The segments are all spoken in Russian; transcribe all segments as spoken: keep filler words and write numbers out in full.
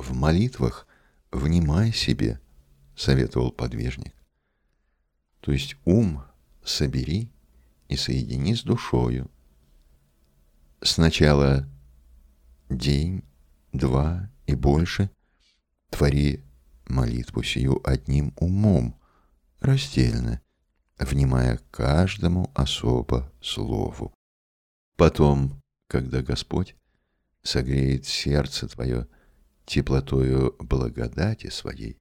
в молитвах внимай себе, советовал подвижник. То есть ум собери и соедини с душою. Сначала день, два и больше твори молитву сию одним умом, раздельно, внимая каждому особо слову. Потом, когда Господь согреет сердце твое теплотою благодати своей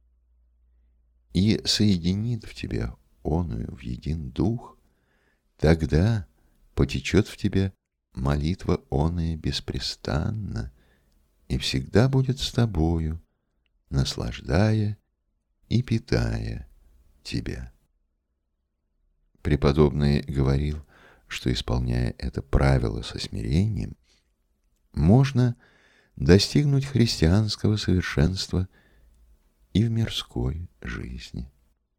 и соединит в тебе оную в един дух, тогда потечет в тебе молитва оная беспрестанно и всегда будет с тобою, наслаждая и питая тебя. Преподобный говорил, что, исполняя это правило со смирением, можно достигнуть христианского совершенства и в мирской жизни.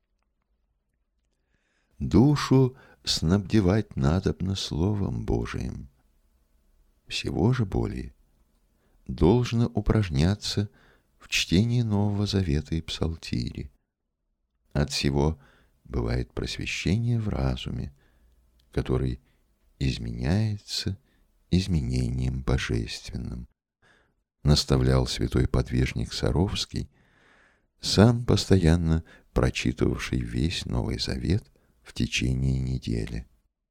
Душу снабдевать надобно Словом Божиим. Всего же более должно упражняться в чтении Нового Завета и Псалтири. От сего бывает просвещение в разуме, который изменяется изменением божественным, наставлял святой подвижник Саровский, сам постоянно прочитывавший весь Новый Завет в течение недели.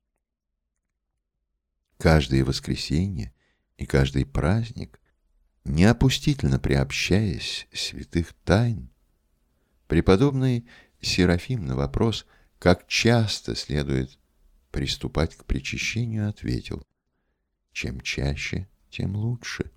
Каждое воскресенье и каждый праздник, неопустительно приобщаясь святых тайн, преподобный Серафим на вопрос, как часто следует приступать к причащению, ответил: чем чаще, тем лучше.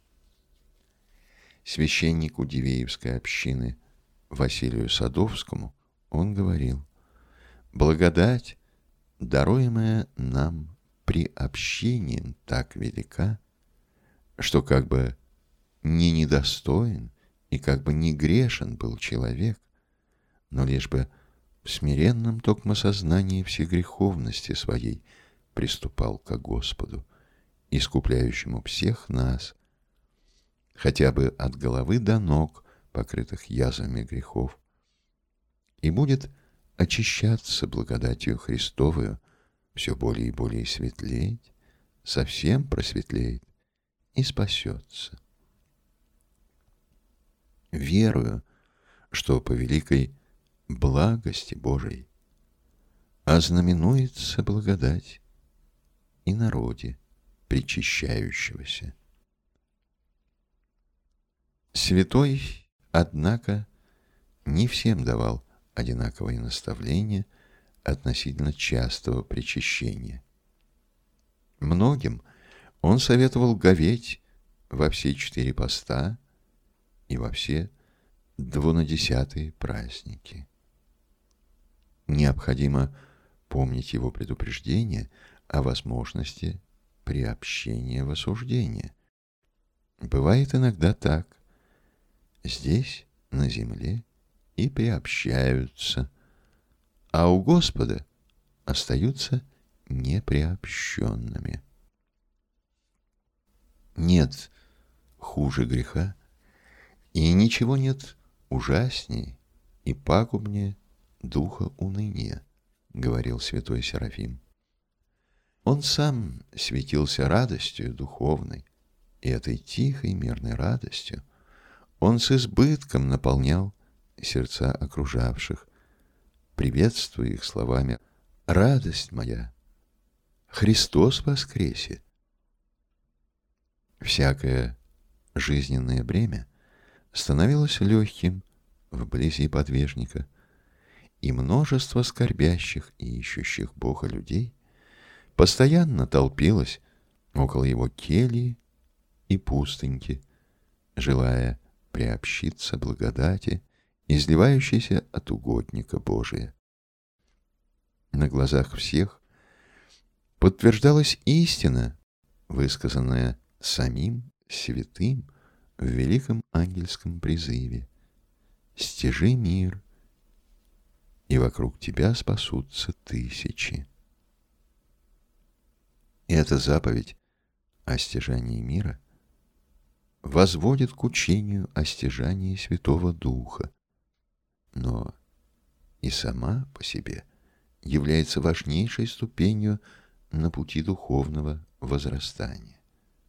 Священнику Дивеевской общины Василию Садовскому он говорил: благодать, даруемая нам приобщением, так велика, что как бы не недостоин и как бы не грешен был человек, но лишь бы в смиренном токмо сознании всегреховности своей приступал ко Господу, искупляющему всех нас, хотя бы от головы до ног, покрытых язвами грехов, и будет очищаться благодатью Христовою, все более и более светлеть, совсем просветлеет и спасется. Верую, что по великой благости Божией ознаменуется благодать и народе причащающегося. Святой, однако, не всем давал одинаковые наставления относительно частого причащения. Многим он советовал говеть во все четыре поста и во все двунадесятые праздники. Необходимо помнить его предупреждение о возможности приобщения в осуждение. Бывает иногда так. Здесь, на земле, и приобщаются, а у Господа остаются неприобщенными. Нет хуже греха, и ничего нет ужасней и пагубнее духа уныния, говорил святой Серафим. Он сам светился радостью духовной, и этой тихой мирной радостью он с избытком наполнял сердца окружавших, приветствуя их словами: «Радость моя, Христос воскресе!» Всякое жизненное бремя становилось легким вблизи подвижника, и множество скорбящих и ищущих Бога людей постоянно толпилось около его кельи и пустыньки, желая приобщиться благодати, изливающейся от угодника Божия. На глазах всех подтверждалась истина, высказанная самим святым в великом ангельском призыве: «Стяжи мир, и вокруг тебя спасутся тысячи». И эта заповедь о стяжании мира возводит к учению о стяжании Святого Духа, но и сама по себе является важнейшей ступенью на пути духовного возрастания.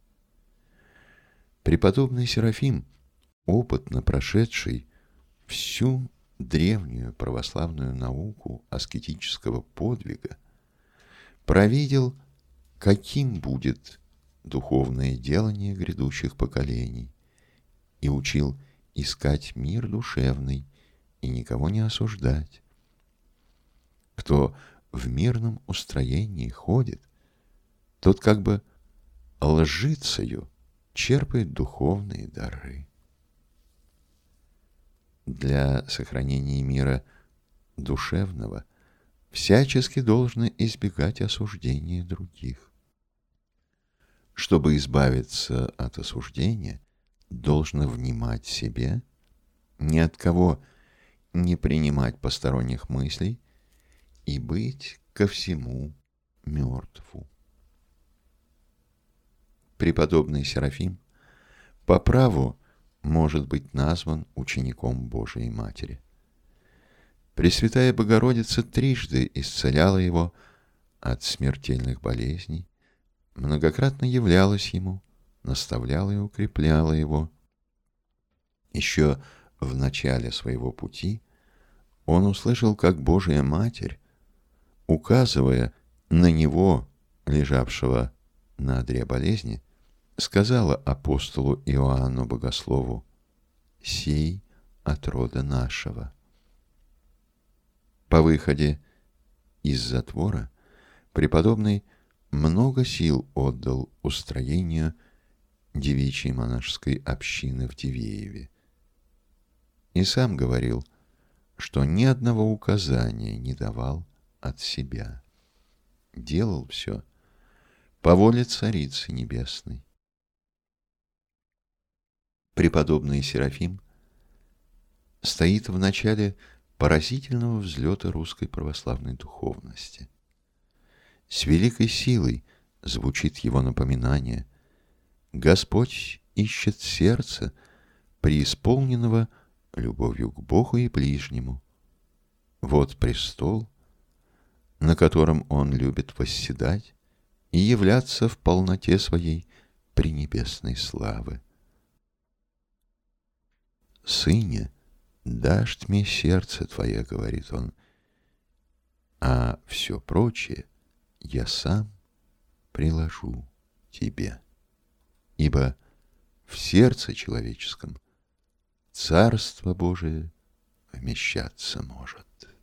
Преподобный Серафим, опытно прошедший всю древнюю православную науку аскетического подвига, провидел, каким будет духовное делание грядущих поколений, и учил искать мир душевный и никого не осуждать. Кто в мирном устроении ходит, тот как бы лжицею черпает духовные дары. Для сохранения мира душевного всячески должно избегать осуждения других. Чтобы избавиться от осуждения, должно внимать себе, ни от кого не принимать посторонних мыслей и быть ко всему мертву. Преподобный Серафим по праву может быть назван учеником Божией Матери. Пресвятая Богородица трижды исцеляла его от смертельных болезней, многократно являлась ему, наставляла и укрепляла его. Еще в начале своего пути он услышал, как Божия Матерь, указывая на него, лежавшего на одре болезни, сказала апостолу Иоанну Богослову: «Сей от рода нашего». По выходе из затвора преподобный много сил отдал устроению девичьей монашеской общины в Дивееве. И сам говорил, что ни одного указания не давал от себя. Делал все по воле Царицы Небесной. Преподобный Серафим стоит в начале поразительного взлета русской православной духовности. С великой силой звучит его напоминание: Господь ищет сердце, преисполненного любовью к Богу и ближнему. Вот престол, на котором Он любит восседать и являться в полноте своей пренебесной славы. «Сыне, дашь мне сердце Твое, — говорит Он, — а все прочее я сам приложу Тебе. Ибо в сердце человеческом Царство Божие вмещаться может».